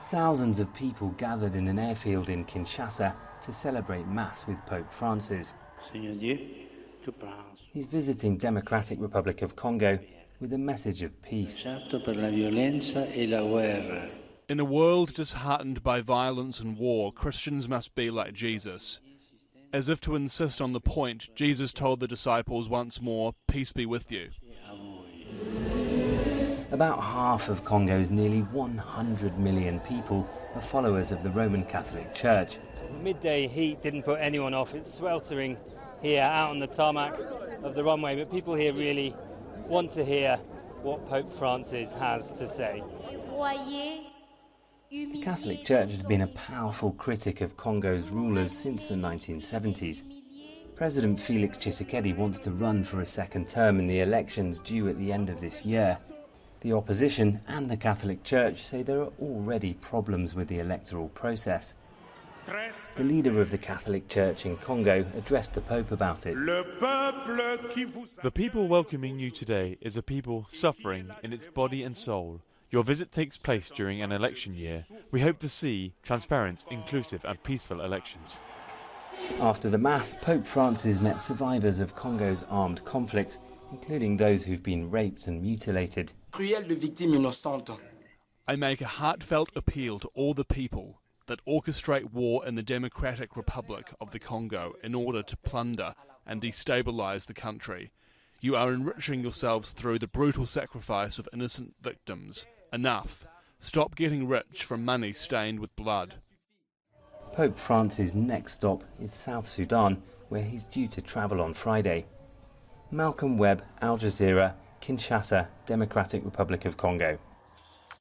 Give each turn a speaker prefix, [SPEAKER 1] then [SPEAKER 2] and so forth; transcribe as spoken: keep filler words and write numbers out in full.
[SPEAKER 1] Thousands of people gathered in an airfield in Kinshasa to celebrate Mass with Pope Francis. He's visiting Democratic Republic of Congo with a message of peace.
[SPEAKER 2] In a world disheartened by violence and war, Christians must be like Jesus. As if to insist on the point, Jesus told the disciples once more, "Peace be with you."
[SPEAKER 1] About half of Congo's nearly one hundred million people are followers of the Roman Catholic Church.
[SPEAKER 3] The midday heat didn't put anyone off. It's sweltering here out on the tarmac of the runway, but people here really want to hear what Pope Francis has to say.
[SPEAKER 1] The Catholic Church has been a powerful critic of Congo's rulers since the nineteen seventies. President Felix Tshisekedi wants to run for a second term in the elections due at the end of this year. The opposition and the Catholic Church say there are already problems with the electoral process. The leader of the Catholic Church in Congo addressed the Pope about it.
[SPEAKER 4] The people welcoming you today is a people suffering in its body and soul. Your visit takes place during an election year. We hope to see transparent, inclusive and peaceful elections.
[SPEAKER 1] After the Mass, Pope Francis met survivors of Congo's armed conflict, including those who've been raped and mutilated.
[SPEAKER 2] I make a heartfelt appeal to all the people that orchestrate war in the Democratic Republic of the Congo in order to plunder and destabilize the country. You are enriching yourselves through the brutal sacrifice of innocent victims. Enough. Stop getting rich from money stained with blood.
[SPEAKER 1] Pope Francis' next stop is South Sudan, where he's due to travel on Friday. Malcolm Webb, Al Jazeera, Kinshasa, Democratic Republic of Congo.